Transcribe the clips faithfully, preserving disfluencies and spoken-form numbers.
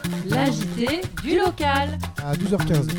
L'A J T du local. À douze heures quinze.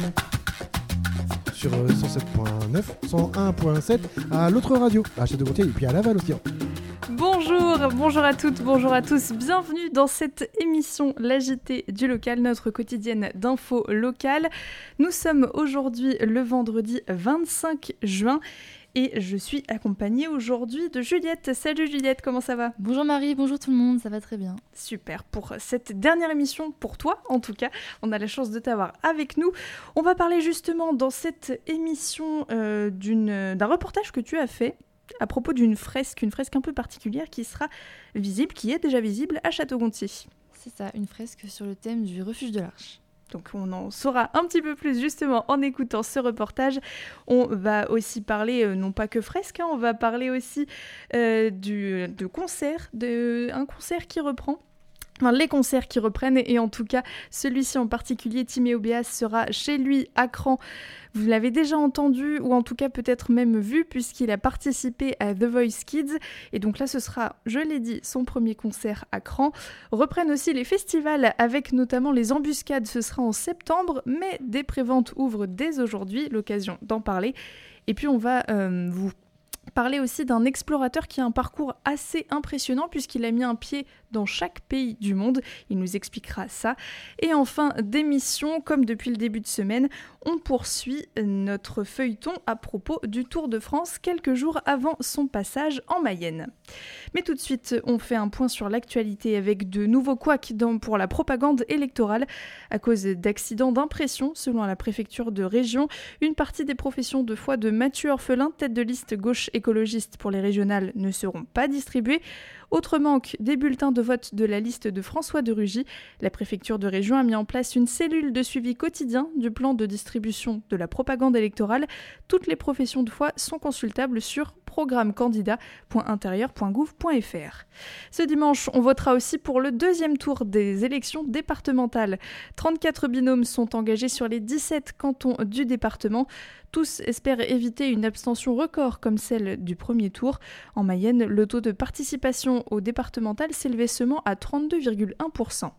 Sur euh, cent sept virgule neuf, cent un virgule sept à l'autre radio, à Château-Gontier et puis à Laval aussi. Bonjour, bonjour à toutes, bonjour à tous, bienvenue dans cette émission L'A J T du local, notre quotidienne d'infos locales. Nous sommes aujourd'hui le vendredi vingt-cinq juin et je suis accompagnée aujourd'hui de Juliette. Salut Juliette, comment ça va ? Bonjour Marie, bonjour tout le monde, ça va très bien. Super, pour cette dernière émission, pour toi en tout cas, on a la chance de t'avoir avec nous. On va parler justement dans cette émission euh, d'une, d'un reportage que tu as fait à propos d'une fresque, une fresque un peu particulière qui sera visible, qui est déjà visible à Château-Gontier. C'est ça, une fresque sur le thème du refuge de l'Arche. Donc on en saura un petit peu plus justement en écoutant ce reportage. On va aussi parler, euh, non pas que fresque, hein, on va parler aussi euh, du, de concert, de, un concert qui reprend. Enfin, les concerts qui reprennent, et en tout cas, celui-ci en particulier, Timéo Béas, sera chez lui à Cran. Vous l'avez déjà entendu, ou en tout cas peut-être même vu, puisqu'il a participé à The Voice Kids. Et donc là, ce sera, je l'ai dit, son premier concert à Cran. Reprennent aussi les festivals, avec notamment les embuscades. Ce sera en septembre, mais des préventes ouvrent dès aujourd'hui, l'occasion d'en parler. Et puis on va euh, vous parler aussi d'un explorateur qui a un parcours assez impressionnant puisqu'il a mis un pied dans chaque pays du monde. Il nous expliquera ça. Et en fin d'émission, comme depuis le début de semaine, on poursuit notre feuilleton à propos du Tour de France quelques jours avant son passage en Mayenne. Mais tout de suite, on fait un point sur l'actualité avec de nouveaux couacs pour la propagande électorale. À cause d'accidents d'impression, selon la préfecture de région, une partie des professions de foi de Mathieu Orphelin, tête de liste gauche écologiste pour les régionales, ne seront pas distribuées. Autre manque, des bulletins de vote de la liste de François de Rugy. La préfecture de région a mis en place une cellule de suivi quotidien du plan de distribution de la propagande électorale. Toutes les professions de foi sont consultables sur programme candidat point intérieur point gouv point f r. Ce dimanche, on votera aussi pour le deuxième tour des élections départementales. trente-quatre binômes sont engagés sur les dix-sept cantons du département. Tous espèrent éviter une abstention record comme celle du premier tour. En Mayenne, le taux de participation au départemental s'élevait seulement à trente-deux virgule un pour cent.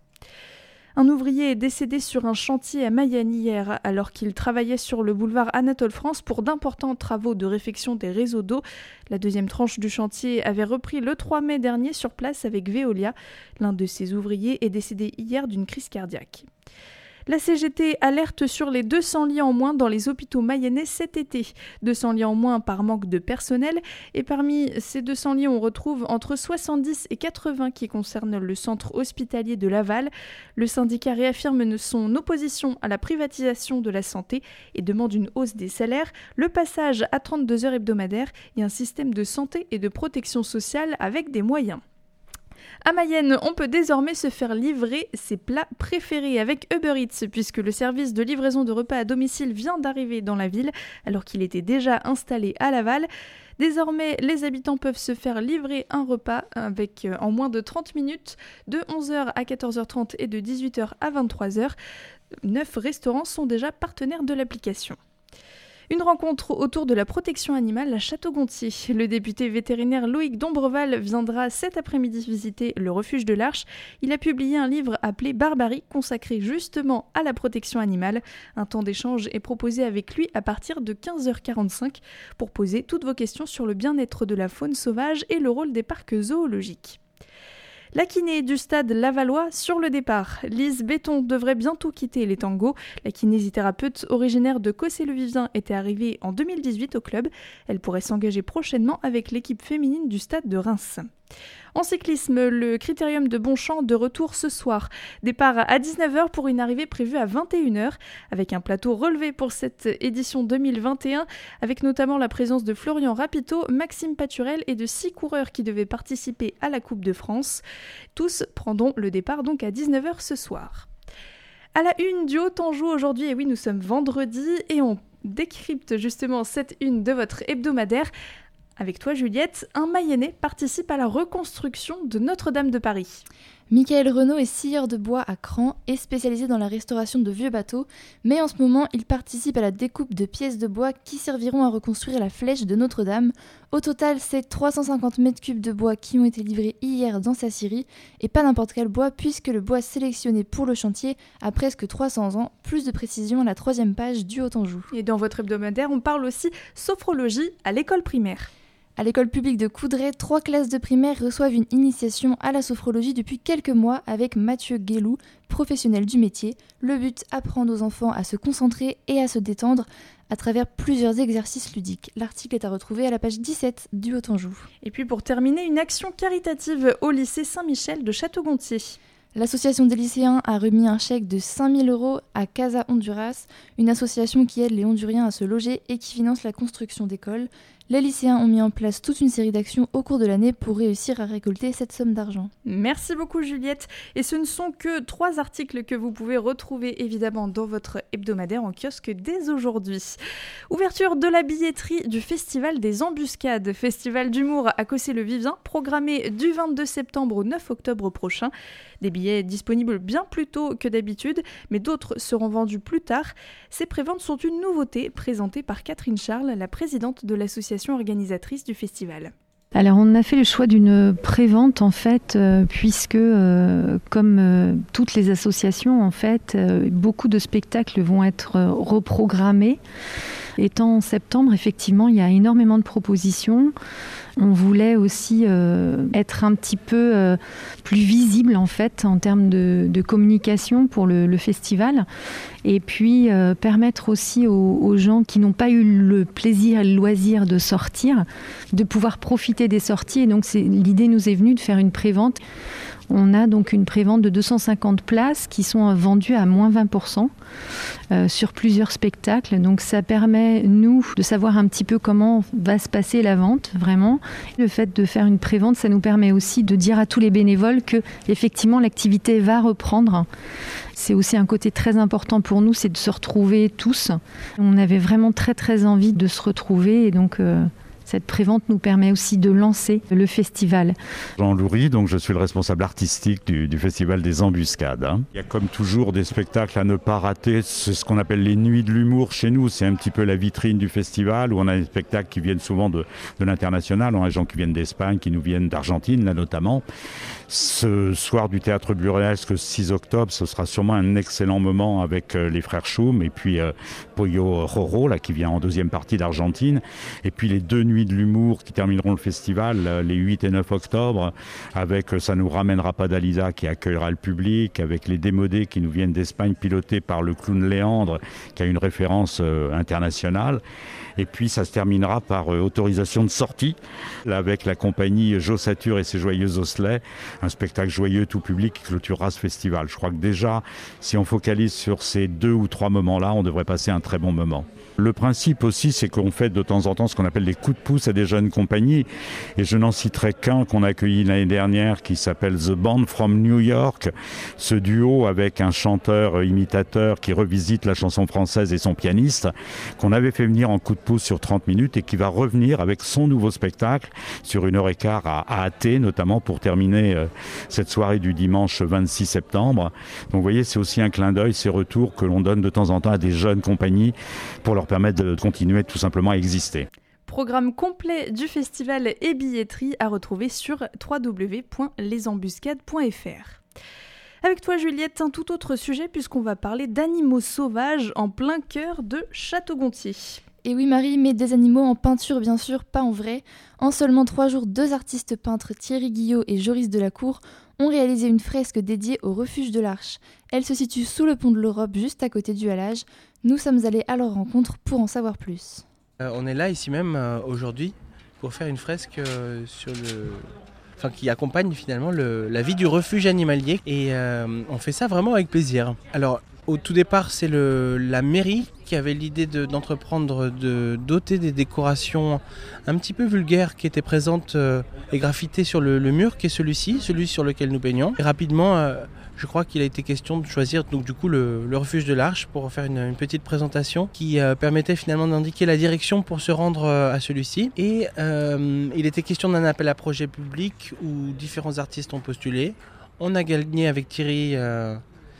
Un ouvrier est décédé sur un chantier à Mayenne hier alors qu'il travaillait sur le boulevard Anatole France pour d'importants travaux de réfection des réseaux d'eau. La deuxième tranche du chantier avait repris le trois mai dernier sur place avec Veolia. L'un de ses ouvriers est décédé hier d'une crise cardiaque. La C G T alerte sur les deux cents lits en moins dans les hôpitaux mayennais cet été. deux cents lits en moins par manque de personnel. Et parmi ces deux cents lits, on retrouve entre soixante-dix et quatre-vingts qui concernent le centre hospitalier de Laval. Le syndicat réaffirme son opposition à la privatisation de la santé et demande une hausse des salaires, le passage à trente-deux heures hebdomadaires et un système de santé et de protection sociale avec des moyens. À Mayenne, on peut désormais se faire livrer ses plats préférés avec Uber Eats, puisque le service de livraison de repas à domicile vient d'arriver dans la ville, alors qu'il était déjà installé à Laval. Désormais, les habitants peuvent se faire livrer un repas avec, euh, en moins de trente minutes, de onze heures à quatorze heures trente et de dix-huit heures à vingt-trois heures. Neuf restaurants sont déjà partenaires de l'application. Une rencontre autour de la protection animale à Château-Gontier. Le député vétérinaire Loïc Dombreval viendra cet après-midi visiter le refuge de l'Arche. Il a publié un livre appelé Barbarie, consacré justement à la protection animale. Un temps d'échange est proposé avec lui à partir de quinze heures quarante-cinq pour poser toutes vos questions sur le bien-être de la faune sauvage et le rôle des parcs zoologiques. La kiné du stade lavallois sur le départ. Lise Béton devrait bientôt quitter les tangos. La kinésithérapeute originaire de Cossé-le-Vivien était arrivée en deux mille dix-huit au club. Elle pourrait s'engager prochainement avec l'équipe féminine du stade de Reims. En cyclisme, le Critérium de Bonchamp de retour ce soir. Départ à dix-neuf heures pour une arrivée prévue à vingt et une heures, avec un plateau relevé pour cette édition deux mille vingt et un, avec notamment la présence de Florian Rapito, Maxime Paturel et de six coureurs qui devaient participer à la Coupe de France. Tous prendront le départ donc à dix-neuf heures ce soir. À la une du Haut-Anjou aujourd'hui, et oui, nous sommes vendredi et on décrypte justement cette une de votre hebdomadaire. Avec toi Juliette, un Mayennais participe à la reconstruction de Notre-Dame de Paris. Michael Renaud est scieur de bois à Cran et spécialisé dans la restauration de vieux bateaux, mais en ce moment il participe à la découpe de pièces de bois qui serviront à reconstruire la flèche de Notre-Dame. Au total, c'est trois cent cinquante mètres cubes de bois qui ont été livrés hier dans sa scierie, et pas n'importe quel bois puisque le bois sélectionné pour le chantier a presque trois cents ans. Plus de précision à la troisième page du Haut-Anjou. Et dans votre hebdomadaire, on parle aussi sophrologie à l'école primaire. À l'école publique de Coudray, trois classes de primaire reçoivent une initiation à la sophrologie depuis quelques mois avec Mathieu Guélou, professionnel du métier. Le but, apprendre aux enfants à se concentrer et à se détendre à travers plusieurs exercices ludiques. L'article est à retrouver à la page dix-sept du Haut-Anjou. Et puis pour terminer, une action caritative au lycée Saint-Michel de Château-Gontier. L'association des lycéens a remis un chèque de cinq mille euros à Casa Honduras, une association qui aide les Honduriens à se loger et qui finance la construction d'écoles. Les lycéens ont mis en place toute une série d'actions au cours de l'année pour réussir à récolter cette somme d'argent. Merci beaucoup Juliette. Et ce ne sont que trois articles que vous pouvez retrouver évidemment dans votre hebdomadaire en kiosque dès aujourd'hui. Ouverture de la billetterie du Festival des Embuscades, festival d'humour à Cossé-le-Vivien, programmé du vingt-deux septembre au neuf octobre prochain. Des billets disponibles bien plus tôt que d'habitude, mais d'autres seront vendus plus tard. Ces préventes sont une nouveauté présentée par Catherine Charles, la présidente de l'association organisatrice du festival. Alors on a fait le choix d'une prévente en fait, euh, puisque euh, comme euh, toutes les associations en fait, euh, beaucoup de spectacles vont être euh, reprogrammés. Étant en septembre, effectivement, il y a énormément de propositions. On voulait aussi euh, être un petit peu euh, plus visible en fait en termes de, de communication pour le, le festival, et puis euh, permettre aussi aux, aux gens qui n'ont pas eu le plaisir et le loisir de sortir, de pouvoir profiter des sorties. Et donc c'est, l'idée nous est venue de faire une prévente. On a donc une prévente de deux cent cinquante places qui sont vendues à moins vingt pour cent euh, sur plusieurs spectacles. Donc ça permet, nous, de savoir un petit peu comment va se passer la vente, vraiment. Le fait de faire une prévente, ça nous permet aussi de dire à tous les bénévoles que, effectivement, l'activité va reprendre. C'est aussi un côté très important pour nous, c'est de se retrouver tous. On avait vraiment très très envie de se retrouver et donc... Euh, Cette prévente nous permet aussi de lancer le festival. Jean Loury, donc je suis le responsable artistique du, du Festival des Embuscades. Hein. Il y a comme toujours des spectacles à ne pas rater. C'est ce qu'on appelle les nuits de l'humour chez nous. C'est un petit peu la vitrine du festival où on a des spectacles qui viennent souvent de, de l'international. On a des gens qui viennent d'Espagne, qui nous viennent d'Argentine, là notamment. Ce soir du Théâtre Burlesque, six octobre, ce sera sûrement un excellent moment avec euh, les frères Choum et puis euh, Pollo Roro, là, qui vient en deuxième partie d'Argentine. Et puis les deux nuits de l'humour qui termineront le festival euh, les huit et neuf octobre avec euh, Ça nous ramènera pas d'Alisa qui accueillera le public, avec les Démodés qui nous viennent d'Espagne pilotés par le clown Léandre qui a une référence euh, internationale. Et puis ça se terminera par euh, autorisation de sortie là, avec la compagnie Jossature et ses Joyeux Osselets, un spectacle joyeux tout public qui clôturera ce festival. Je crois que déjà, si on focalise sur ces deux ou trois moments-là, on devrait passer un très bon moment. Le principe aussi, c'est qu'on fait de temps en temps ce qu'on appelle des coups de pouce à des jeunes compagnies. Et je n'en citerai qu'un qu'on a accueilli l'année dernière qui s'appelle The Band from New York. Ce duo avec un chanteur imitateur qui revisite la chanson française et son pianiste, qu'on avait fait venir en coup de pouce sur trente minutes et qui va revenir avec son nouveau spectacle sur une heure et quart à, à A T, notamment pour terminer euh, cette soirée du dimanche vingt-six septembre. Donc vous voyez, c'est aussi un clin d'œil, ces retours que l'on donne de temps en temps à des jeunes compagnies pour leur permettre de continuer tout simplement à exister. Programme complet du festival et billetterie à retrouver sur w w w point les embuscades point f r. Avec toi Juliette, un tout autre sujet puisqu'on va parler d'animaux sauvages en plein cœur de Château-Gontier. Et oui Marie, mais des animaux en peinture bien sûr, pas en vrai. En seulement trois jours, deux artistes peintres, Thierry Guillot et Joris Delacour, ont réalisé une fresque dédiée au refuge de l'Arche. Elle se situe sous le pont de l'Europe, juste à côté du halage. Nous sommes allés à leur rencontre pour en savoir plus. Euh, on est là ici même euh, aujourd'hui pour faire une fresque euh, sur le... enfin, qui accompagne finalement le... la vie du refuge animalier et euh, on fait ça vraiment avec plaisir. Alors au tout départ c'est le... la mairie qui avait l'idée de... d'entreprendre de doter des décorations un petit peu vulgaires qui étaient présentes euh, et graffitées sur le... le mur qui est celui-ci, celui sur lequel nous baignons. Et rapidement euh, je crois qu'il a été question de choisir donc, du coup, le, le refuge de l'Arche pour faire une, une petite présentation qui euh, permettait finalement d'indiquer la direction pour se rendre euh, à celui-ci. Et euh, il était question d'un appel à projet public où différents artistes ont postulé. On a gagné avec Thierry euh,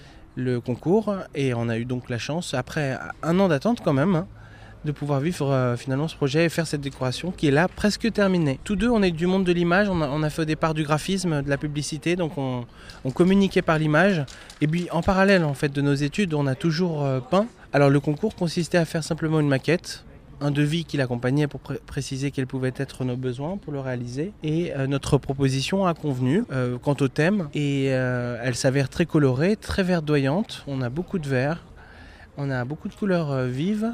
le concours et on a eu donc la chance, après un an d'attente quand même, hein, de pouvoir vivre euh, finalement ce projet et faire cette décoration qui est là presque terminée. Tous deux, on est du monde de l'image, on a, on a fait au départ du graphisme, de la publicité, donc on, on communiquait par l'image. Et puis en parallèle en fait de nos études, on a toujours euh, peint. Alors le concours consistait à faire simplement une maquette, un devis qui l'accompagnait pour pr- préciser quels pouvaient être nos besoins pour le réaliser. Et euh, notre proposition a convenu euh, quant au thème. Et euh, elle s'avère très colorée, très verdoyante. On a beaucoup de vert, on a beaucoup de couleurs euh, vives.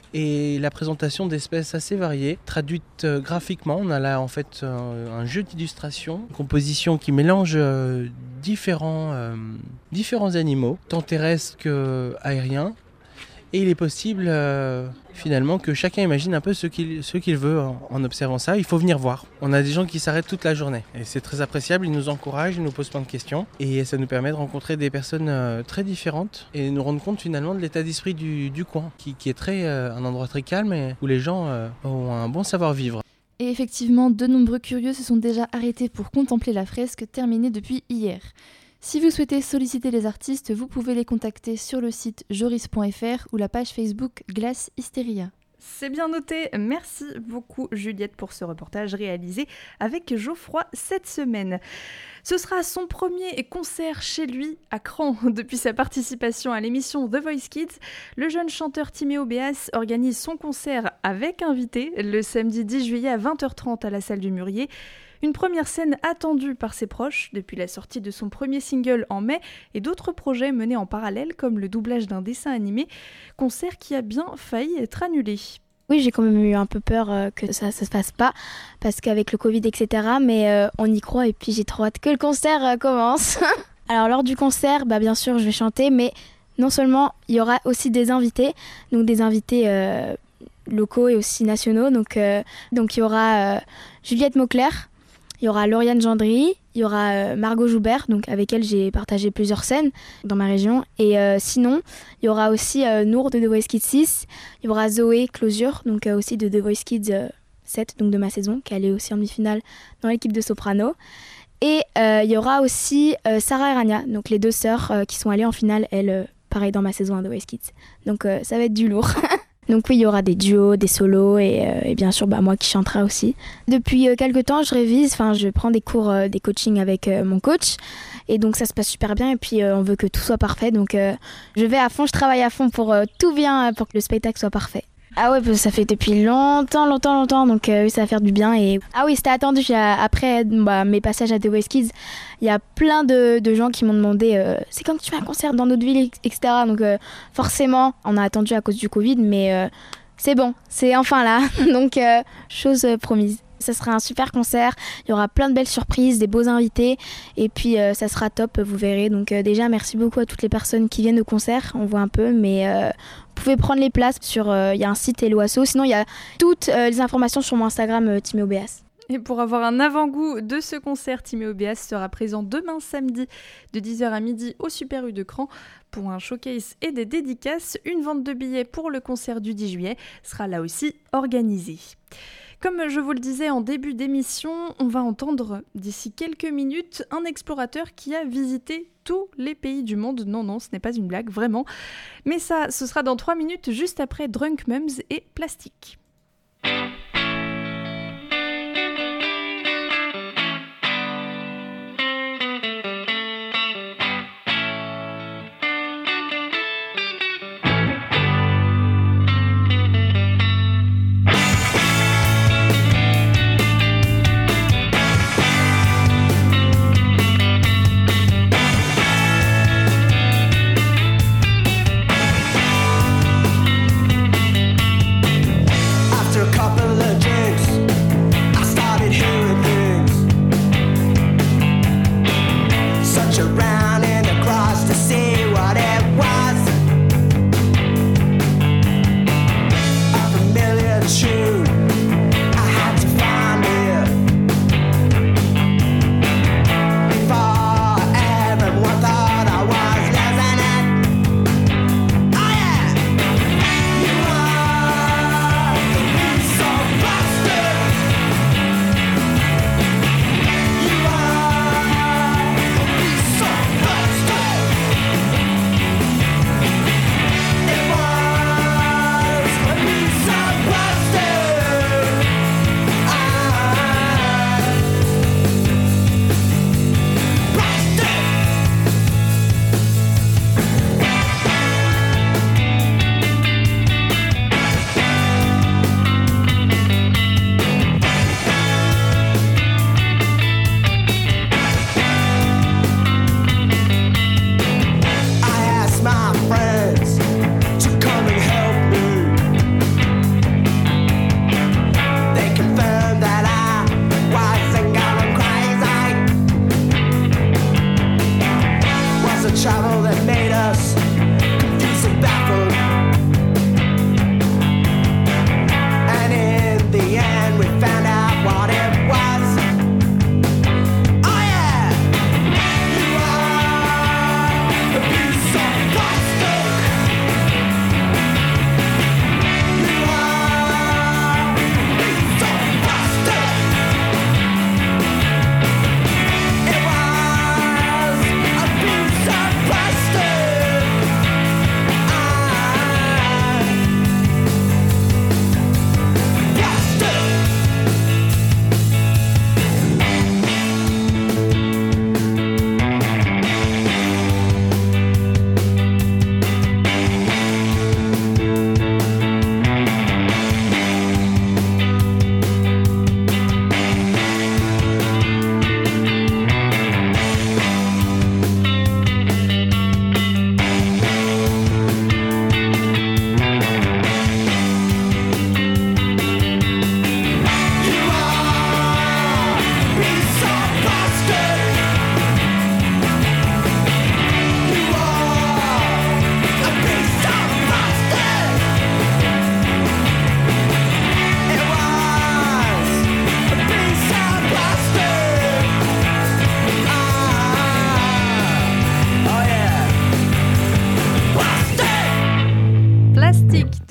Et la présentation d'espèces assez variées, traduites euh, graphiquement. On a là en fait euh, un jeu d'illustration, une composition qui mélange euh, différents, euh, différents animaux, tant terrestres qu'aériens. Et il est possible euh, finalement que chacun imagine un peu ce qu'il, ce qu'il veut en, en observant ça. Il faut venir voir. On a des gens qui s'arrêtent toute la journée. Et c'est très appréciable, ils nous encouragent, ils nous posent plein de questions. Et ça nous permet de rencontrer des personnes euh, très différentes et nous rendre compte finalement de l'état d'esprit du, du coin, qui, qui est très, euh, un endroit très calme et où les gens euh, ont un bon savoir-vivre. Et effectivement, de nombreux curieux se sont déjà arrêtés pour contempler la fresque terminée depuis hier. Si vous souhaitez solliciter les artistes, vous pouvez les contacter sur le site joris point f r ou la page Facebook Glace Hystéria. C'est bien noté. Merci beaucoup Juliette pour ce reportage réalisé avec Geoffroy cette semaine. Ce sera son premier concert chez lui à Cran. Depuis sa participation à l'émission The Voice Kids, le jeune chanteur Timéo Béas organise son concert avec invité le samedi dix juillet à vingt heures trente à la salle du Mûrier. Une première scène attendue par ses proches depuis la sortie de son premier single en mai et d'autres projets menés en parallèle comme le doublage d'un dessin animé, concert qui a bien failli être annulé. Oui, j'ai quand même eu un peu peur euh, que ça ne se fasse pas parce qu'avec le Covid, et cetera, mais euh, on y croit et puis j'ai trop hâte que le concert euh, commence. Alors lors du concert, bah, bien sûr, je vais chanter, mais non seulement, il y aura aussi des invités, donc des invités euh, locaux et aussi nationaux. Donc, euh, donc il y aura euh, Juliette Mauclair, il y aura Lauriane Gendry, il y aura euh, Margot Joubert, donc avec elle j'ai partagé plusieurs scènes dans ma région. Et euh, sinon, il y aura aussi euh, Nour de The Voice Kids six, il y aura Zoé Closure, donc euh, aussi de The Voice Kids euh, sept, donc de ma saison, qui est allée aussi en demi-finale dans l'équipe de soprano. Et euh, il y aura aussi euh, Sarah et Rania, donc les deux sœurs euh, qui sont allées en finale, elles, euh, pareil dans ma saison à The Voice Kids. Donc euh, ça va être du lourd. Donc oui, il y aura des duos, des solos et, euh, et bien sûr bah, moi qui chantera aussi. Depuis euh, quelques temps, je révise, enfin je prends des cours, euh, des coachings avec euh, mon coach et donc ça se passe super bien et puis euh, on veut que tout soit parfait. Donc euh, je vais à fond, je travaille à fond pour euh, tout bien, pour que le spectacle soit parfait. Ah ouais, parce que ça fait depuis longtemps, longtemps, longtemps, donc euh, ça va faire du bien. Et ah oui, c'était attendu. Après bah, mes passages à The Voice Kids, il y a plein de, de gens qui m'ont demandé euh, c'est quand que tu fais un concert dans notre ville, et cetera. Donc euh, forcément, on a attendu à cause du Covid, mais euh, c'est bon, c'est enfin là. Donc euh, chose euh, promise. Ça sera un super concert, il y aura plein de belles surprises, des beaux invités et puis euh, ça sera top, vous verrez. Donc euh, déjà merci beaucoup à toutes les personnes qui viennent au concert, on voit un peu, mais euh, vous pouvez prendre les places sur, il euh, y a un site Helloasso, sinon il y a toutes euh, les informations sur mon Instagram euh, Timéo Béas. Et pour avoir un avant-goût de ce concert, Timéo Béas sera présent demain samedi de dix heures à midi au Super U de Cran pour un showcase et des dédicaces. Une vente de billets pour le concert du dix juillet sera là aussi organisée. Comme je vous le disais en début d'émission, on va entendre d'ici quelques minutes un explorateur qui a visité tous les pays du monde. Non, non, ce n'est pas une blague, vraiment. Mais ça, ce sera dans trois minutes, juste après Drunk Mums et Plastique.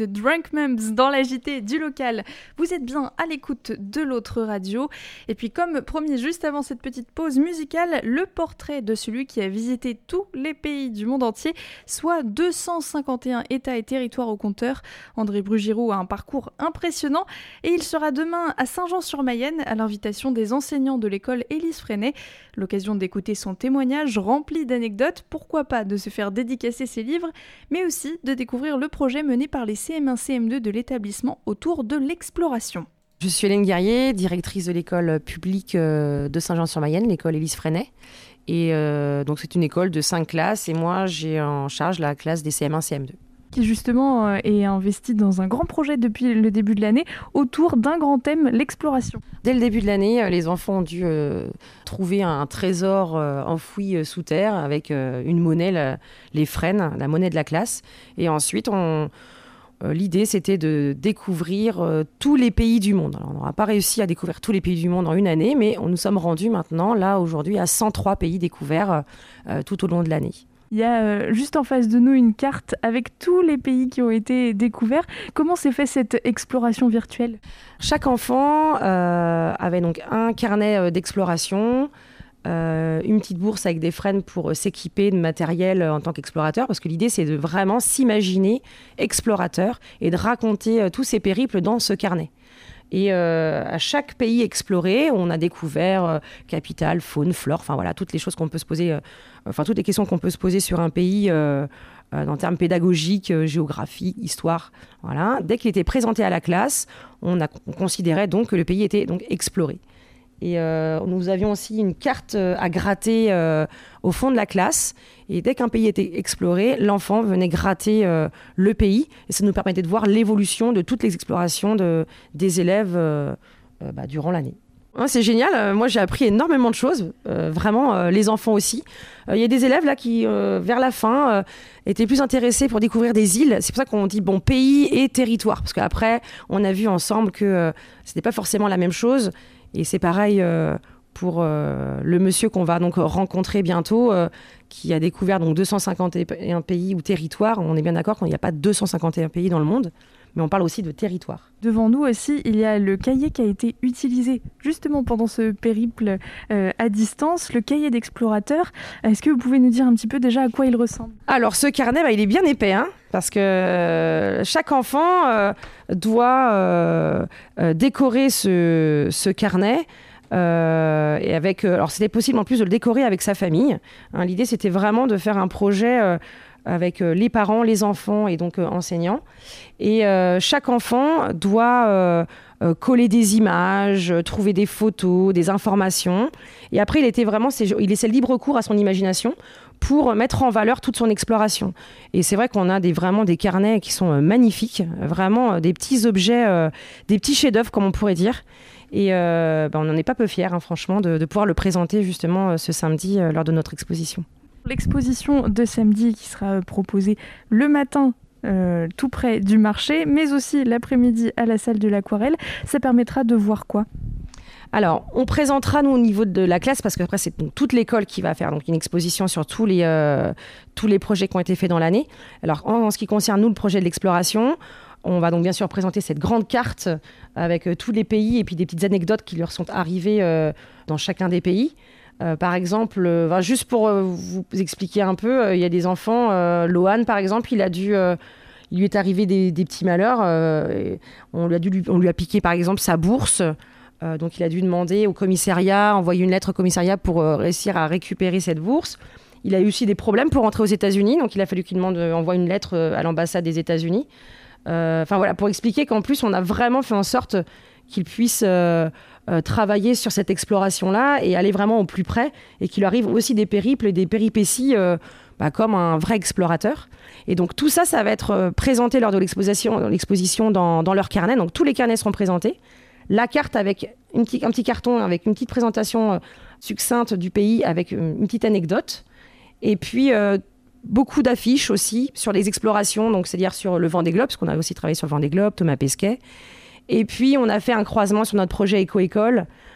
de Drunk Mums dans la J T du local. Vous êtes bien à l'écoute de l'autre radio. Et puis comme promis juste avant cette petite pause musicale, le portrait de celui qui a visité tous les pays du monde entier, soit deux cent cinquante et un États et territoires au compteur. André Brugiroux a un parcours impressionnant et il sera demain à Saint-Jean-sur-Mayenne à l'invitation des enseignants de l'école Élise Freinet. L'occasion d'écouter son témoignage rempli d'anecdotes, pourquoi pas de se faire dédicacer ses livres, mais aussi de découvrir le projet mené par les C M un C M deux de l'établissement autour de l'exploration. Je suis Hélène Guerrier, directrice de l'école publique de Saint-Jean-sur-Mayenne, l'école Élise Freinet. Et euh, donc c'est une école de cinq classes et moi j'ai en charge la classe des C M un C M deux. Qui justement euh, est investi dans un grand projet depuis le début de l'année autour d'un grand thème, l'exploration. Dès le début de l'année, les enfants ont dû euh, trouver un trésor euh, enfoui euh, sous terre avec euh, une monnaie, la, les frênes, la monnaie de la classe. Et ensuite, on, euh, l'idée c'était de découvrir euh, tous les pays du monde. Alors, on n'aura pas réussi à découvrir tous les pays du monde en une année, mais on nous sommes rendus maintenant, là aujourd'hui, à cent trois pays découverts euh, tout au long de l'année. Il y a euh, juste en face de nous une carte avec tous les pays qui ont été découverts. Comment s'est fait cette exploration virtuelle ? Chaque enfant euh, avait donc un carnet euh, d'exploration, euh, une petite bourse avec des frênes pour euh, s'équiper de matériel euh, en tant qu'explorateur, parce que l'idée c'est de vraiment s'imaginer explorateur et de raconter euh, tous ces périples dans ce carnet. Et euh, à chaque pays exploré, on a découvert euh, capitale, faune, flore, enfin voilà, toutes les choses qu'on peut se poser, euh, enfin toutes les questions qu'on peut se poser sur un pays euh, euh, en termes pédagogiques, euh, géographique, histoire. Voilà. Dès qu'il était présenté à la classe, on, a, on considérait donc que le pays était donc exploré. Et euh, nous avions aussi une carte à gratter euh, au fond de la classe. Et dès qu'un pays était exploré, l'enfant venait gratter euh, le pays. Et ça nous permettait de voir l'évolution de toutes les explorations de, des élèves euh, euh, bah, durant l'année. Ouais, c'est génial. Moi, j'ai appris énormément de choses. Euh, vraiment, euh, les enfants aussi. Il euh, y a des élèves là qui, euh, vers la fin, euh, étaient plus intéressés pour découvrir des îles. C'est pour ça qu'on dit bon, pays et territoire. Parce qu'après, on a vu ensemble que euh, ce n'était pas forcément la même chose. Et c'est pareil euh, pour euh, le monsieur qu'on va donc rencontrer bientôt, euh, qui a découvert donc deux cent cinquante et un pays ou territoires. On est bien d'accord qu'il n'y a pas deux cent cinquante et un pays dans le monde, mais on parle aussi de territoire. Devant nous aussi, il y a le cahier qui a été utilisé justement pendant ce périple euh, à distance, le cahier d'explorateur. Est-ce que vous pouvez nous dire un petit peu déjà à quoi il ressemble ? Alors ce carnet, bah, il est bien épais, hein, parce que euh, chaque enfant euh, doit euh, euh, décorer ce, ce carnet. Euh, et avec, euh, alors c'était possible en plus de le décorer avec sa famille. Hein, l'idée c'était vraiment de faire un projet euh, avec euh, les parents, les enfants et donc euh, enseignants. Et euh, chaque enfant doit euh, euh, coller des images, euh, trouver des photos, des informations. Et après il était vraiment, c'est, il laissait libre cours à son imagination pour mettre en valeur toute son exploration. Et c'est vrai qu'on a des, vraiment des carnets qui sont euh, magnifiques, vraiment euh, des petits objets, euh, des petits chefs-d'œuvre comme on pourrait dire. Et euh, ben on n'en est pas peu fiers, hein, franchement, de, de pouvoir le présenter justement euh, ce samedi euh, lors de notre exposition. L'exposition de samedi qui sera proposée le matin euh, tout près du marché, mais aussi l'après-midi à la salle de l'Aquarelle, ça permettra de voir quoi ? Alors, on présentera, nous, au niveau de la classe, parce qu'après, c'est donc toute l'école qui va faire donc, une exposition sur tous les, euh, tous les projets qui ont été faits dans l'année. Alors, en, en ce qui concerne, nous, le projet de l'exploration, on va donc bien sûr présenter cette grande carte avec euh, tous les pays et puis des petites anecdotes qui leur sont arrivées euh, dans chacun des pays. Euh, par exemple, euh, ben, juste pour euh, vous expliquer un peu, euh, il y a des enfants, euh, Lohan par exemple, il a dû... Euh, il lui est arrivé des, des petits malheurs. Euh, on, lui a dû, on lui a piqué par exemple sa bourse. Euh, donc il a dû demander au commissariat, envoyer une lettre au commissariat pour euh, réussir à récupérer cette bourse. Il a eu aussi des problèmes pour rentrer aux États-Unis, donc il a fallu qu'il demande, euh, envoie une lettre euh, à l'ambassade des États-Unis. Enfin euh, voilà, pour expliquer qu'en plus on a vraiment fait en sorte qu'il puisse euh, euh, travailler sur cette exploration-là et aller vraiment au plus près, et qu'il arrive aussi des périples et des péripéties euh, bah, comme un vrai explorateur. Et donc tout ça, ça va être euh, présenté lors de l'exposition, l'exposition dans, dans leur carnet. Donc tous les carnets seront présentés. La carte avec une petit, un petit carton avec une petite présentation euh, succincte du pays avec une, une petite anecdote. Et puis euh, beaucoup d'affiches aussi sur les explorations, donc c'est-à-dire sur le Vendée Globe, parce qu'on a aussi travaillé sur le Vendée Globe, Thomas Pesquet. Et puis on a fait un croisement sur notre projet Éco-École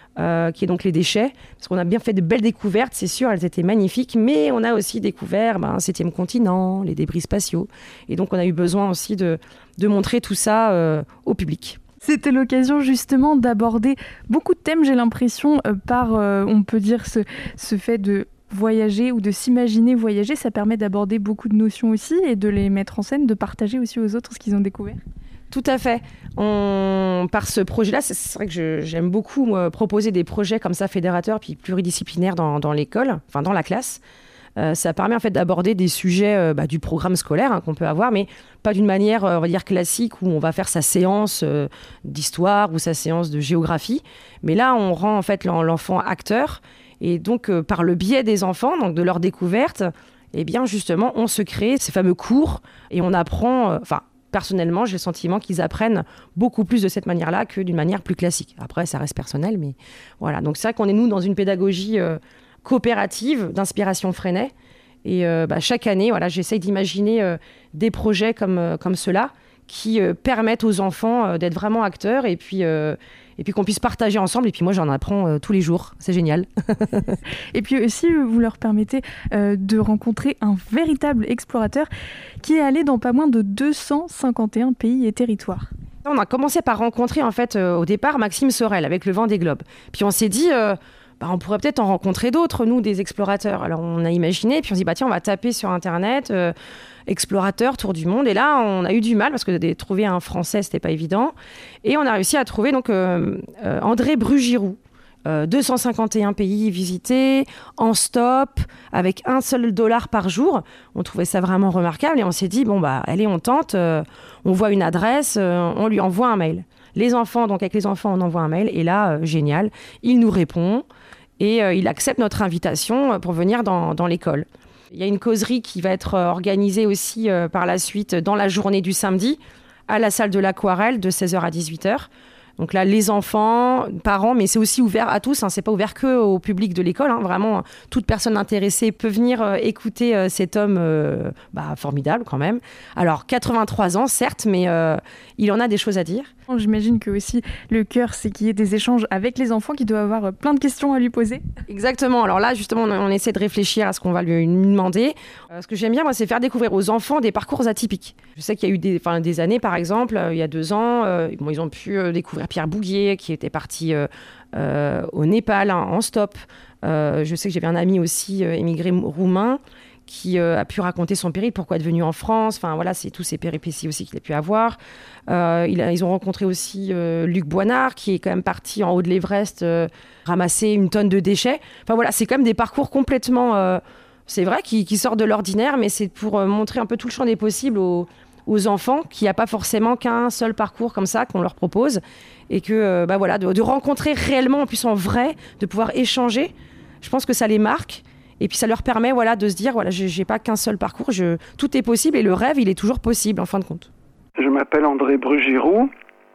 euh, qui est donc les déchets. Parce qu'on a bien fait de belles découvertes, c'est sûr, elles étaient magnifiques, mais on a aussi découvert ben, un septième continent, les débris spatiaux. Et donc, on a eu besoin aussi de, de montrer tout ça euh, au public. C'était l'occasion justement d'aborder beaucoup de thèmes, j'ai l'impression, euh, par, euh, on peut dire, ce, ce fait de voyager ou de s'imaginer voyager. Ça permet d'aborder beaucoup de notions aussi et de les mettre en scène, de partager aussi aux autres ce qu'ils ont découvert. Tout à fait. On, par ce projet-là, c'est, c'est vrai que je, j'aime beaucoup moi, proposer des projets comme ça, fédérateurs, puis pluridisciplinaires dans, dans l'école, enfin dans la classe. Euh, ça permet en fait d'aborder des sujets euh, bah, du programme scolaire hein, qu'on peut avoir, mais pas d'une manière, euh, on va dire, classique où on va faire sa séance euh, d'histoire ou sa séance de géographie. Mais là, on rend en fait l'enfant acteur. Et donc, euh, par le biais des enfants, donc de leur découverte, eh bien, justement, on se crée ces fameux cours et on apprend... Enfin, euh, personnellement, j'ai le sentiment qu'ils apprennent beaucoup plus de cette manière-là que d'une manière plus classique. Après, ça reste personnel, mais voilà. Donc, c'est vrai qu'on est, nous, dans une pédagogie... Euh, coopérative d'inspiration Freinet. Et euh, bah, chaque année, voilà, j'essaye d'imaginer euh, des projets comme, euh, comme ceux-là qui euh, permettent aux enfants euh, d'être vraiment acteurs et puis, euh, et puis qu'on puisse partager ensemble. Et puis moi, j'en apprends euh, tous les jours. C'est génial. Et puis aussi, vous leur permettez euh, de rencontrer un véritable explorateur qui est allé dans pas moins de deux cent cinquante et un pays et territoires. On a commencé par rencontrer, en fait, euh, au départ, Maxime Sorel avec le Vendée Globe. Puis on s'est dit... Euh, Bah, on pourrait peut-être en rencontrer d'autres, nous, des explorateurs. Alors, on a imaginé, puis on s'est dit, bah, tiens, on va taper sur Internet, euh, explorateur, tour du monde. Et là, on a eu du mal, parce que de trouver un Français, c'était pas évident. Et on a réussi à trouver donc, euh, euh, André Brugiroux. Euh, deux cent cinquante et un pays visités, en stop, avec un seul dollar par jour. On trouvait ça vraiment remarquable. Et on s'est dit, bon, bah, allez, on tente. Euh, on voit une adresse, euh, on lui envoie un mail. Les enfants, donc avec les enfants, on envoie un mail. Et là, euh, génial, il nous répond. Et euh, il accepte notre invitation pour venir dans, dans l'école. Il y a une causerie qui va être organisée aussi euh, par la suite dans la journée du samedi à la salle de l'Aquarelle de seize heures à dix-huit heures. Donc là, les enfants, parents, mais c'est aussi ouvert à tous. Hein, c'est pas ouvert que au public de l'école. Hein, vraiment, toute personne intéressée peut venir euh, écouter euh, cet homme euh, bah, formidable quand même. Alors, quatre-vingt-trois ans, certes, mais euh, il en a des choses à dire. J'imagine que aussi le cœur, c'est qu'il y ait des échanges avec les enfants qui doivent avoir plein de questions à lui poser. Exactement. Alors là, justement, on, on essaie de réfléchir à ce qu'on va lui, lui demander. Euh, ce que j'aime bien, moi, c'est faire découvrir aux enfants des parcours atypiques. Je sais qu'il y a eu des, enfin, des années, par exemple, euh, il y a deux ans, euh, bon, ils ont pu euh, découvrir Pierre Bouguier, qui était parti euh, euh, au Népal hein, en stop. Euh, je sais que j'avais un ami aussi euh, émigré roumain qui euh, a pu raconter son périple, pourquoi être venu en France. Enfin, voilà, c'est tous ces péripéties aussi qu'il a pu avoir. Euh, il a, ils ont rencontré aussi euh, Luc Boinard, qui est quand même parti en haut de l'Everest euh, ramasser une tonne de déchets. Enfin, voilà, c'est quand même des parcours complètement... Euh, c'est vrai, qui, qui sortent de l'ordinaire, mais c'est pour euh, montrer un peu tout le champ des possibles aux, aux enfants, qu'il n'y a pas forcément qu'un seul parcours comme ça qu'on leur propose. Et que, euh, bah voilà, de, de rencontrer réellement, en plus en vrai, de pouvoir échanger, je pense que ça les marque. Et puis ça leur permet voilà, de se dire, voilà, je n'ai pas qu'un seul parcours, je, tout est possible et le rêve, il est toujours possible en fin de compte. Je m'appelle André Brugiroux,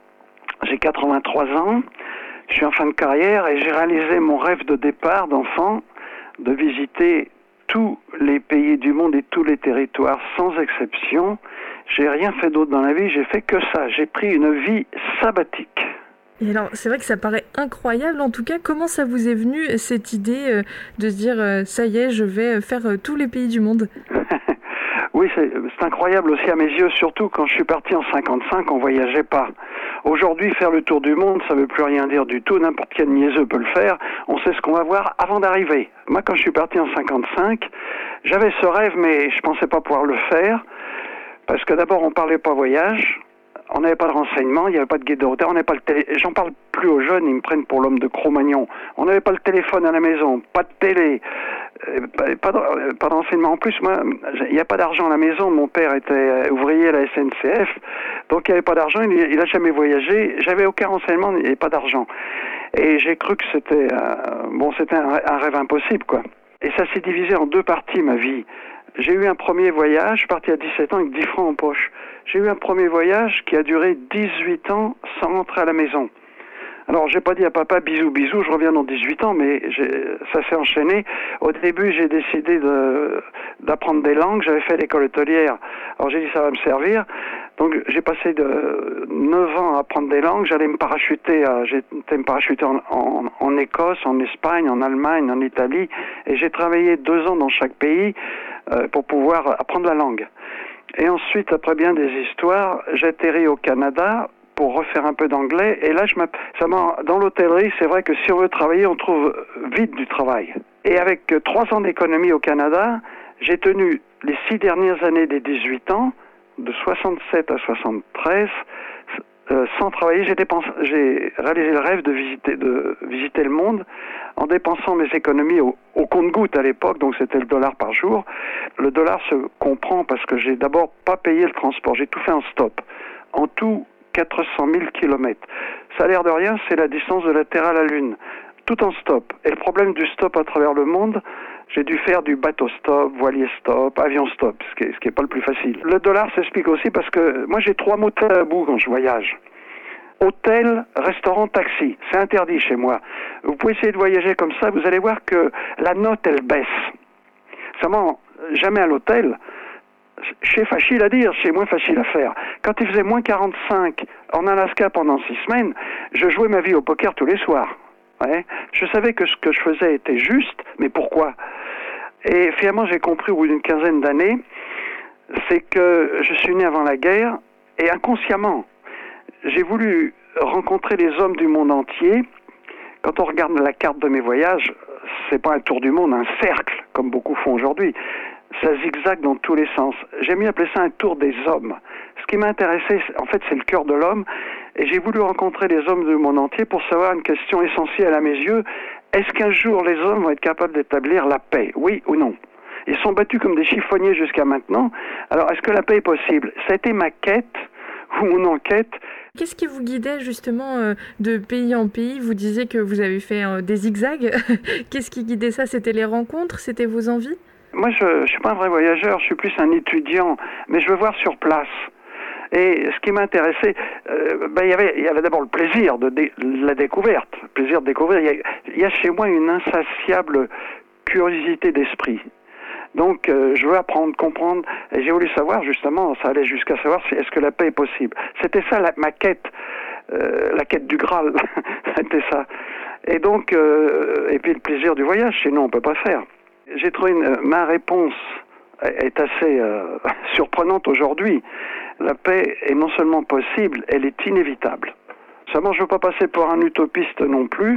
j'ai quatre-vingt-trois ans, je suis en fin de carrière et j'ai réalisé mon rêve de départ d'enfant, de visiter tous les pays du monde et tous les territoires sans exception. J'ai rien fait d'autre dans la vie, j'ai fait que ça, j'ai pris une vie sabbatique. Et alors, c'est vrai que ça paraît incroyable. En tout cas, comment ça vous est venu, cette idée euh, de se dire euh, « ça y est, je vais faire euh, tous les pays du monde » Oui, c'est, c'est incroyable aussi à mes yeux, surtout quand je suis parti en cinquante-cinq, on voyageait pas. Aujourd'hui, faire le tour du monde, ça veut plus rien dire du tout. N'importe quel niaiseux peut le faire. On sait ce qu'on va voir avant d'arriver. Moi, quand je suis parti en cinquante-cinq, j'avais ce rêve, mais je pensais pas pouvoir le faire. Parce que d'abord, on parlait pas voyage. On n'avait pas de renseignements, il n'y avait pas de guide de route, on n'avait pas le télé... J'en parle plus aux jeunes, ils me prennent pour l'homme de Cro-Magnon. On n'avait pas le téléphone à la maison, pas de télé, euh, pas, pas, de, pas de renseignements. En plus, moi, il n'y a pas d'argent à la maison. Mon père était ouvrier à la S N C F, donc il n'y avait pas d'argent, il n'a jamais voyagé. J'avais aucun renseignement, il n'y avait pas d'argent. Et j'ai cru que c'était, euh, bon, c'était un, un rêve impossible, quoi. Et ça s'est divisé en deux parties, ma vie. J'ai eu un premier voyage, je suis parti à dix-sept ans avec dix francs en poche. J'ai eu un premier voyage qui a duré dix-huit ans sans rentrer à la maison. Alors, j'ai pas dit à papa bisous bisous, je reviens dans dix-huit ans, mais j'ai, ça s'est enchaîné. Au début, j'ai décidé de, d'apprendre des langues, j'avais fait l'école hôtelière. Alors j'ai dit ça va me servir. Donc j'ai passé de neuf ans à apprendre des langues. J'allais me parachuter, à, j'étais me parachuter en, en, en Écosse, en Espagne, en Allemagne, en Italie, et j'ai travaillé deux ans dans chaque pays euh, pour pouvoir apprendre la langue. Et ensuite, après bien des histoires, j'atterris au Canada pour refaire un peu d'anglais. Et là, je ça m'a, dans l'hôtellerie, c'est vrai que si on veut travailler, on trouve vite du travail. Et avec trois ans d'économie au Canada, j'ai tenu les six dernières années des dix-huit ans, de soixante-sept à soixante-treize, euh, sans travailler. J'ai, dépensé, j'ai réalisé le rêve de visiter, de visiter le monde en dépensant mes économies au, au compte-gouttes à l'époque, donc c'était le dollar par jour. Le dollar se comprend parce que j'ai d'abord pas payé le transport, j'ai tout fait en stop. En tout, quatre cent mille kilomètres. Ça a l'air de rien, c'est la distance de la Terre à la Lune. Tout en stop. Et le problème du stop à travers le monde, j'ai dû faire du bateau stop, voilier stop, avion stop, ce qui est, ce qui est pas le plus facile. Le dollar s'explique aussi parce que moi j'ai trois mots tabous quand je voyage. Hôtel, restaurant, taxi. C'est interdit chez moi. Vous pouvez essayer de voyager comme ça, vous allez voir que la note, elle baisse. Seulement, jamais à l'hôtel. C'est facile à dire, c'est moins facile à faire. Quand il faisait moins quarante-cinq en Alaska pendant six semaines, je jouais ma vie au poker tous les soirs. Ouais. Je savais que ce que je faisais était juste, mais pourquoi ? Et finalement, j'ai compris au bout d'une quinzaine d'années, c'est que je suis né avant la guerre, et inconsciemment, j'ai voulu rencontrer les hommes du monde entier. Quand on regarde la carte de mes voyages, c'est pas un tour du monde, un cercle, comme beaucoup font aujourd'hui. Ça zigzague dans tous les sens. J'ai mieux appelé ça un tour des hommes. Ce qui m'a intéressé, en fait, c'est le cœur de l'homme. Et j'ai voulu rencontrer les hommes du monde entier pour savoir une question essentielle à mes yeux. Est-ce qu'un jour les hommes vont être capables d'établir la paix ? Oui ou non ? Ils sont battus comme des chiffonniers jusqu'à maintenant. Alors, est-ce que la paix est possible ? Ça a été ma quête, ou mon enquête. Qu'est-ce qui vous guidait justement euh, de pays en pays ? Vous disiez que vous avez fait euh, des zigzags. Qu'est-ce qui guidait ça ? C'était les rencontres ? C'était vos envies ? Moi, je ne suis pas un vrai voyageur, je suis plus un étudiant, mais je veux voir sur place. Et ce qui m'intéressait, euh, ben, il y avait, il y avait d'abord le plaisir de, dé, de la découverte, le plaisir de découvrir. Il y, a, il y a chez moi une insatiable curiosité d'esprit. Donc, euh, je veux apprendre, comprendre, et j'ai voulu savoir, justement, ça allait jusqu'à savoir si, est-ce que la paix est possible. C'était ça la, ma quête, euh, la quête du Graal, c'était ça. Et donc, euh, et puis le plaisir du voyage, sinon on peut pas faire. J'ai trouvé une, ma réponse est assez euh, surprenante aujourd'hui. La paix est non seulement possible, elle est inévitable. Seulement, je ne veux pas passer pour un utopiste non plus.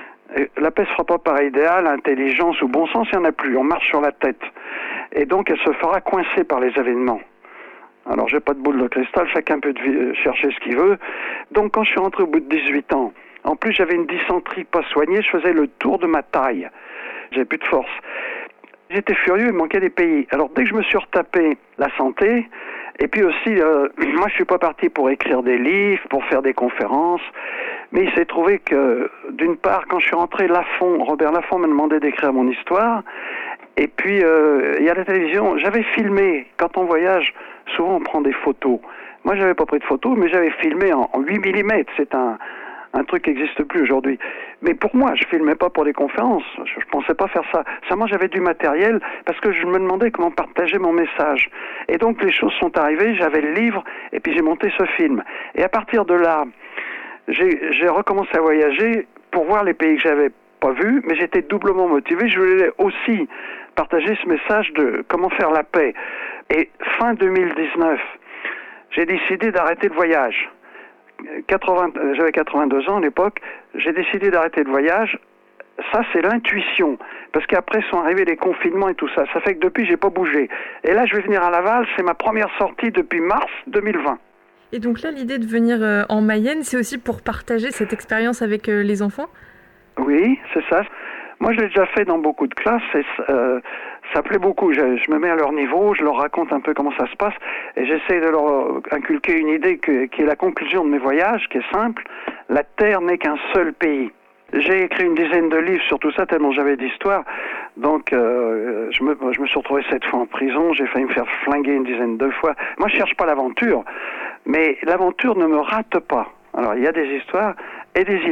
La paix ne se fera pas par idéal, intelligence ou bon sens, il n'y en a plus. On marche sur la tête. Et donc, elle se fera coincer par les événements. Alors, j'ai pas de boule de cristal, chacun peut chercher ce qu'il veut. Donc, quand je suis rentré au bout de dix-huit ans, en plus, j'avais une dysenterie pas soignée, je faisais le tour de ma taille. J'avais plus de force. J'étais furieux, il me manquait des pays. Alors, dès que je me suis retapé la santé, et puis aussi, euh, moi, je suis pas parti pour écrire des livres, pour faire des conférences, mais il s'est trouvé que, d'une part, quand je suis rentré, Lafon, Robert Laffont m'a demandé d'écrire mon histoire, et puis, euh, il y a la télévision, j'avais filmé, quand on voyage, souvent on prend des photos. Moi, j'avais pas pris de photos, mais j'avais filmé en, en huit millimètres, c'est un... un truc qui n'existe plus aujourd'hui. Mais pour moi, je filmais pas pour des conférences. Je, je pensais pas faire ça. Seulement, j'avais du matériel parce que je me demandais comment partager mon message. Et donc, les choses sont arrivées. J'avais le livre et puis j'ai monté ce film. Et à partir de là, j'ai, j'ai recommencé à voyager pour voir les pays que j'avais pas vus, mais j'étais doublement motivé. Je voulais aussi partager ce message de comment faire la paix. Et fin deux mille dix-neuf, j'ai décidé d'arrêter le voyage. quatre-vingts, j'avais quatre-vingt-deux ans à l'époque, j'ai décidé d'arrêter le voyage. Ça, c'est l'intuition. Parce qu'après sont arrivés les confinements et tout ça. Ça fait que depuis, j'ai pas bougé. Et là, je vais venir à Laval. C'est ma première sortie depuis mars deux mille vingt. Et donc là, l'idée de venir euh, en Mayenne, c'est aussi pour partager cette expérience avec euh, les enfants ? Oui, c'est ça. Moi, je l'ai déjà fait dans beaucoup de classes. Et, euh, ça plaît beaucoup. Je, je me mets à leur niveau, je leur raconte un peu comment ça se passe. Et j'essaie de leur inculquer une idée que, qui est la conclusion de mes voyages, qui est simple. La Terre n'est qu'un seul pays. J'ai écrit une dizaine de livres sur tout ça, tellement j'avais d'histoires. Donc, euh, je, me, je me suis retrouvé sept fois en prison. J'ai failli me faire flinguer une dizaine de fois. Moi, je cherche pas l'aventure. Mais l'aventure ne me rate pas. Alors, il y a des histoires et des idées.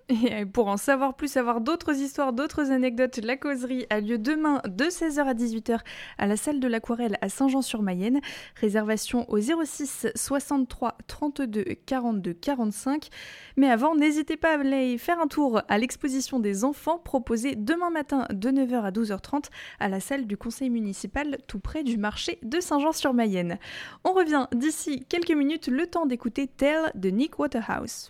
Et pour en savoir plus, avoir d'autres histoires, d'autres anecdotes, la causerie a lieu demain de seize heures à dix-huit heures à la salle de l'Aquarelle à Saint-Jean-sur-Mayenne. Réservation au zéro six soixante-trois trente-deux quarante-deux quarante-cinq. Mais avant, n'hésitez pas à aller faire un tour à l'exposition des enfants proposée demain matin de neuf heures à douze heures trente à la salle du conseil municipal tout près du marché de Saint-Jean-sur-Mayenne. On revient d'ici quelques minutes, le temps d'écouter Tell de Nick Waterhouse.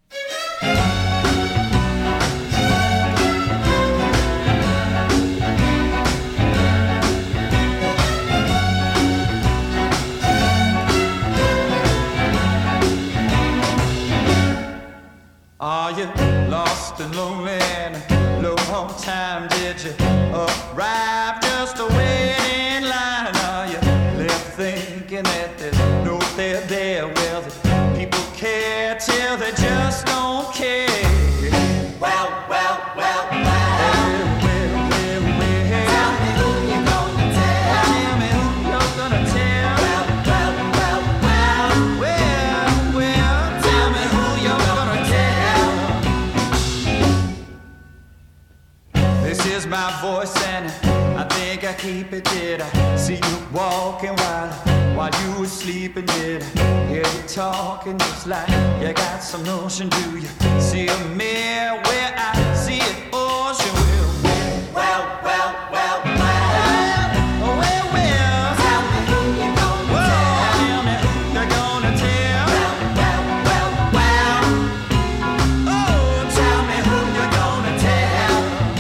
Are you lost and lonely and low on time? Did you arrive just a wait in line? Are you left thinking that there's no there there? Well, the people care till they just don't care. Well, well, well, well. Well, well, well, well. Tell me who you're gonna tell. Tell me who you're gonna tell. Well, well, well, well. Well, well. Tell me who you're gonna tell. This is my voice and I think I keep it. Did I see you walking while while you were sleeping? Did I hear you talking just like you got some notion? Do you see a mirror where I see an ocean? Well, well, well, well, well, well, well, well. Tell me who you're gonna well, tell. Tell me who you're gonna tell. Well, well, well, well. Oh, tell me who you're gonna tell.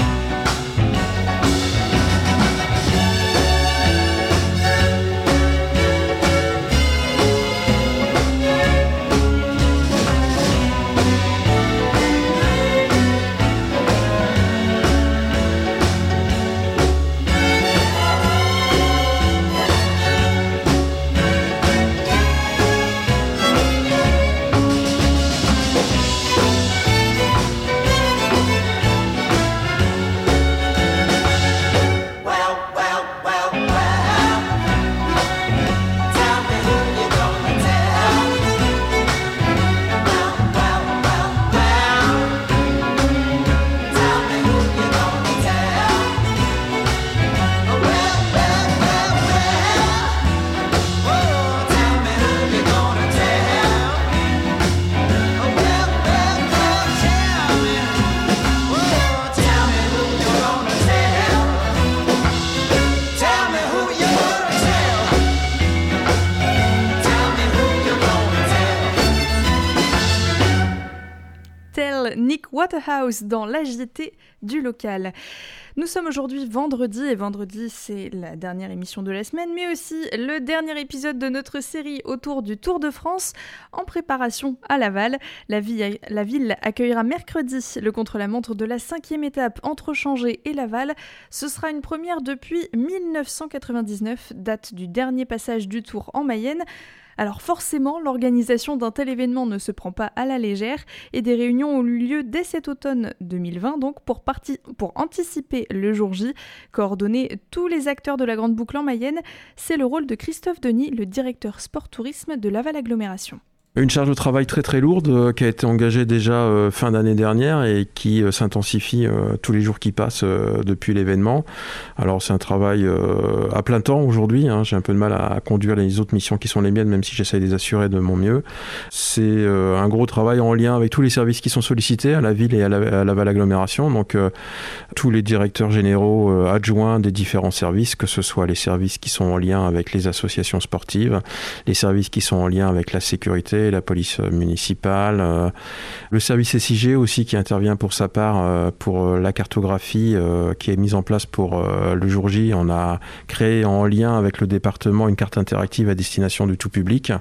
Nick Waterhouse dans l'A J T du local. Nous sommes aujourd'hui vendredi et vendredi c'est la dernière émission de la semaine mais aussi le dernier épisode de notre série autour du Tour de France en préparation à Laval. La, vie, la ville accueillera mercredi le contre-la-montre de la cinquième étape entre Changé et Laval. Ce sera une première depuis dix-neuf cent quatre-vingt-dix-neuf, date du dernier passage du Tour en Mayenne. Alors forcément, l'organisation d'un tel événement ne se prend pas à la légère et des réunions ont eu lieu dès cet automne deux mille vingt donc pour, parti- pour anticiper le jour J, coordonner tous les acteurs de la Grande Boucle en Mayenne. C'est le rôle de Christophe Denis, le directeur sport-tourisme de Laval Agglomération. Une charge de travail très très lourde euh, qui a été engagée déjà euh, fin d'année dernière et qui euh, s'intensifie euh, tous les jours qui passent euh, depuis l'événement. Alors c'est un travail euh, à plein temps aujourd'hui, hein. J'ai un peu de mal à, à conduire les autres missions qui sont les miennes même si j'essaie de les assurer de mon mieux. C'est euh, un gros travail en lien avec tous les services qui sont sollicités à la ville et à, la, à Laval Agglomération, donc euh, tous les directeurs généraux euh, adjoints des différents services, que ce soit les services qui sont en lien avec les associations sportives, les services qui sont en lien avec la sécurité, la police municipale, euh, le service S I G aussi qui intervient pour sa part euh, pour euh, la cartographie euh, qui est mise en place pour euh, le jour J. On a créé en lien avec le département une carte interactive à destination du tout public.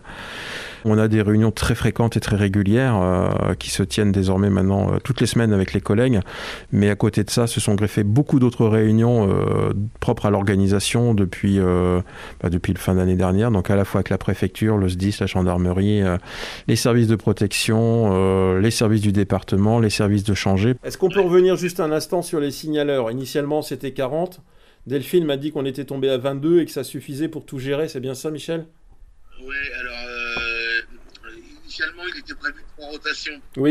On a des réunions très fréquentes et très régulières euh, qui se tiennent désormais maintenant euh, toutes les semaines avec les collègues. Mais à côté de ça, se sont greffées beaucoup d'autres réunions euh, propres à l'organisation depuis, euh, bah, depuis le fin d'année dernière. Donc à la fois avec la préfecture, le S D I S, la gendarmerie, euh, les services de protection, euh, les services du département, les services de Changé. Est-ce qu'on peut revenir juste un instant sur les signaleurs ? Initialement, c'était quarante. Delphine m'a dit qu'on était tombé à vingt-deux et que ça suffisait pour tout gérer. C'est bien ça, Michel ? Oui, alors... Euh... Initialement, il était prévu trois rotations. Oui. Euh,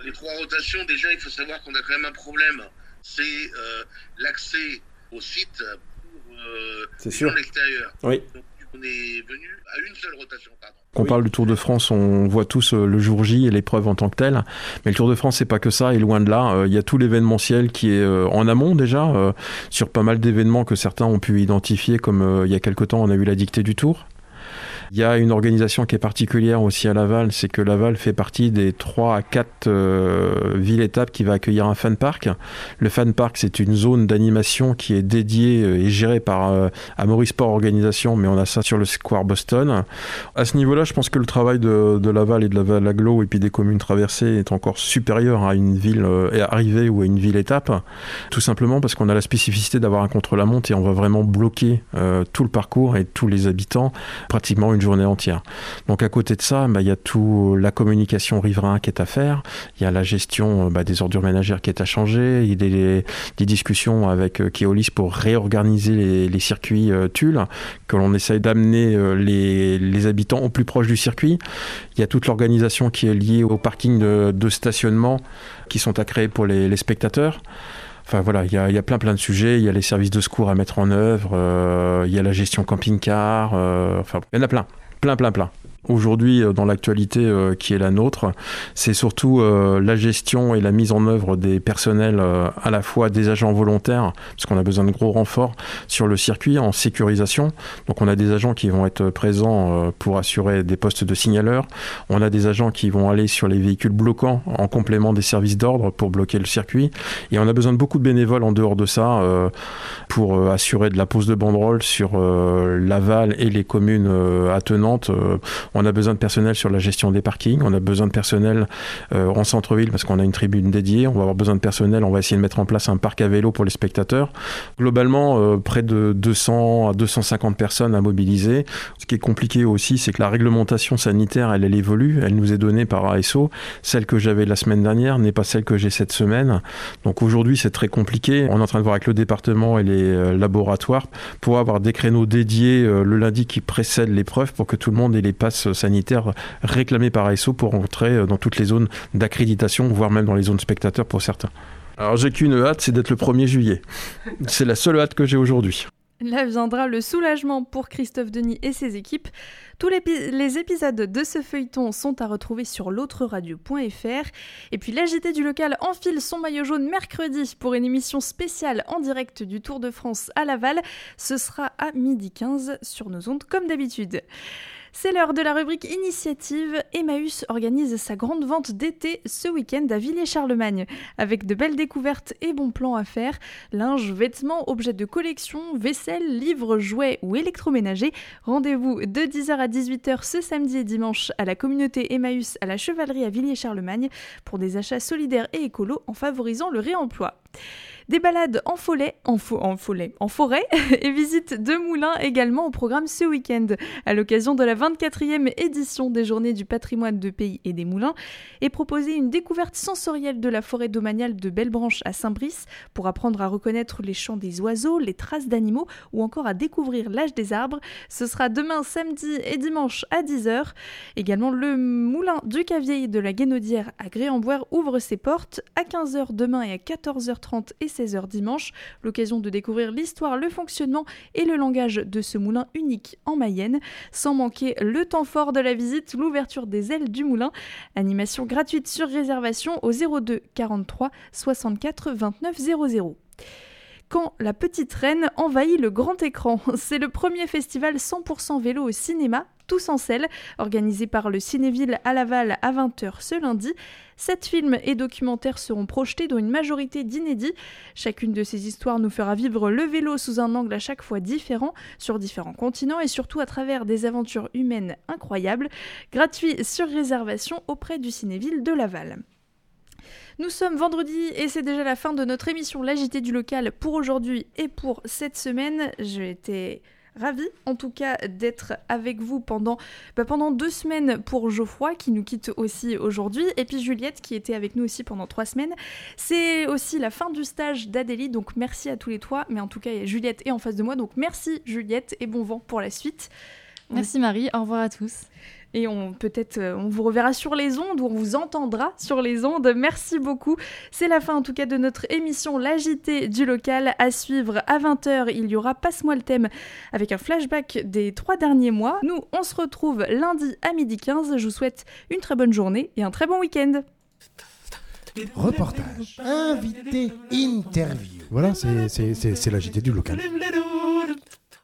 les trois rotations, déjà, il faut savoir qu'on a quand même un problème. C'est euh, l'accès au site pour euh, C'est les sûr. gens de l'extérieur. Oui. Donc, on est venu à une seule rotation, pardon. Quand on parle du Tour de France, on voit tous euh, le jour J et l'épreuve en tant que telle. Mais le Tour de France, c'est pas que ça, et loin de là. Euh, Il y a tout l'événementiel qui est euh, en amont déjà, euh, sur pas mal d'événements que certains ont pu identifier, comme euh, il y a quelque temps, on a eu la dictée du Tour. Il y a une organisation qui est particulière aussi à Laval, c'est que Laval fait partie des trois à quatre euh, villes-étapes qui va accueillir un fan park. Le fan park, c'est une zone d'animation qui est dédiée et gérée par euh, Amaury Sport Organisation, mais on a ça sur le Square Boston. À ce niveau-là, je pense que le travail de, de Laval et de Laval Agglo et puis des communes traversées est encore supérieur à une ville euh, arrivée ou à une ville-étape, tout simplement parce qu'on a la spécificité d'avoir un contre-la-montre et on va vraiment bloquer euh, tout le parcours et tous les habitants, pratiquement une journée entière. Donc à côté de ça, bah, il y a tout la communication riverain qui est à faire, il y a la gestion bah, des ordures ménagères qui est à changer, il y a des, des discussions avec euh, Keolis pour réorganiser les, les circuits euh, Tulle, que l'on essaye d'amener euh, les, les habitants au plus proche du circuit. Il y a toute l'organisation qui est liée au parking de, de stationnement qui sont à créer pour les, les spectateurs. Enfin voilà, il y a, il y a plein plein de sujets, il y a les services de secours à mettre en œuvre, euh, il y a la gestion camping-car, euh, enfin il y en a plein, plein plein plein. Aujourd'hui, dans l'actualité euh, qui est la nôtre, c'est surtout euh, la gestion et la mise en œuvre des personnels, euh, à la fois des agents volontaires, parce qu'on a besoin de gros renforts sur le circuit en sécurisation. Donc on a des agents qui vont être présents euh, pour assurer des postes de signaleurs. On a des agents qui vont aller sur les véhicules bloquants en complément des services d'ordre pour bloquer le circuit. Et on a besoin de beaucoup de bénévoles en dehors de ça euh, pour euh, assurer de la pose de banderoles sur euh, Laval et les communes euh, attenantes. Euh, On a besoin de personnel sur la gestion des parkings, on a besoin de personnel euh, en centre-ville parce qu'on a une tribune dédiée, on va avoir besoin de personnel, on va essayer de mettre en place un parc à vélo pour les spectateurs. Globalement, euh, près de deux cents à deux cent cinquante personnes à mobiliser. Ce qui est compliqué aussi, c'est que la réglementation sanitaire, elle, elle évolue, elle nous est donnée par A S O. Celle que j'avais la semaine dernière n'est pas celle que j'ai cette semaine. Donc aujourd'hui, c'est très compliqué. On est en train de voir avec le département et les euh, laboratoires pour avoir des créneaux dédiés euh, le lundi qui précède l'épreuve pour que tout le monde ait les passes sanitaires réclamés par A S O pour entrer dans toutes les zones d'accréditation, voire même dans les zones spectateurs pour certains. Alors j'ai qu'une hâte, c'est d'être le premier juillet. C'est la seule hâte que j'ai aujourd'hui. Là viendra le soulagement pour Christophe Denis et ses équipes. Tous les, les épisodes de ce feuilleton sont à retrouver sur l'autre radio point f r. Et puis l'A J T du local enfile son maillot jaune mercredi pour une émission spéciale en direct du Tour de France à Laval. Ce sera à midi quinze sur nos ondes comme d'habitude. C'est l'heure de la rubrique initiative. Emmaüs organise sa grande vente d'été ce week-end à Villiers-Charlemagne. Avec de belles découvertes et bons plans à faire, linge, vêtements, objets de collection, vaisselle, livres, jouets ou électroménagers. Rendez-vous de dix heures à dix-huit heures ce samedi et dimanche à la communauté Emmaüs à la Chevalerie à Villiers-Charlemagne pour des achats solidaires et écolos en favorisant le réemploi. Des balades en follet, en, fo- en, follet, en forêt et visites de moulins également au programme ce week-end à l'occasion de la vingt-quatrième édition des Journées du patrimoine de pays et des moulins et proposer une découverte sensorielle de la forêt domaniale de Bellebranche à Saint-Brice pour apprendre à reconnaître les chants des oiseaux, les traces d'animaux ou encore à découvrir l'âge des arbres. Ce sera demain samedi et dimanche à dix heures. Également le moulin du Cavier de la Guénaudière à Gré-en-Boire ouvre ses portes à quinze heures demain et à quatorze heures trente et seize heures dimanche, l'occasion de découvrir l'histoire, le fonctionnement et le langage de ce moulin unique en Mayenne. Sans manquer le temps fort de la visite, l'ouverture des ailes du moulin. Animation gratuite sur réservation au zéro deux quarante-trois soixante-quatre vingt-neuf zéro zéro. Quand la petite reine envahit le grand écran. C'est le premier festival cent pour cent vélo au cinéma, Tous en selle, organisé par le Cinéville à Laval à vingt heures ce lundi. Sept films et documentaires seront projetés, dont une majorité d'inédits. Chacune de ces histoires nous fera vivre le vélo sous un angle à chaque fois différent, sur différents continents et surtout à travers des aventures humaines incroyables. Gratuit sur réservation auprès du Cinéville de Laval. Nous sommes vendredi et c'est déjà la fin de notre émission L'A J T du local pour aujourd'hui et pour cette semaine. J'ai été ravie en tout cas d'être avec vous pendant, bah pendant deux semaines pour Geoffroy qui nous quitte aussi aujourd'hui et puis Juliette qui était avec nous aussi pendant trois semaines. C'est aussi la fin du stage d'Adélie, donc merci à tous les trois, mais en tout cas Juliette est en face de moi, donc merci Juliette et bon vent pour la suite. Merci Marie, au revoir à tous. Et on peut-être euh, on vous reverra sur les ondes ou on vous entendra sur les ondes. Merci beaucoup. C'est la fin en tout cas de notre émission La J T du local. À suivre à vingt heures, il y aura Passe-moi le thème avec un flashback des trois derniers mois. Nous, on se retrouve lundi à midi quinze. Je vous souhaite une très bonne journée et un très bon week-end. Reportage, invité, interview. Voilà, c'est, c'est, c'est, c'est la J T du local.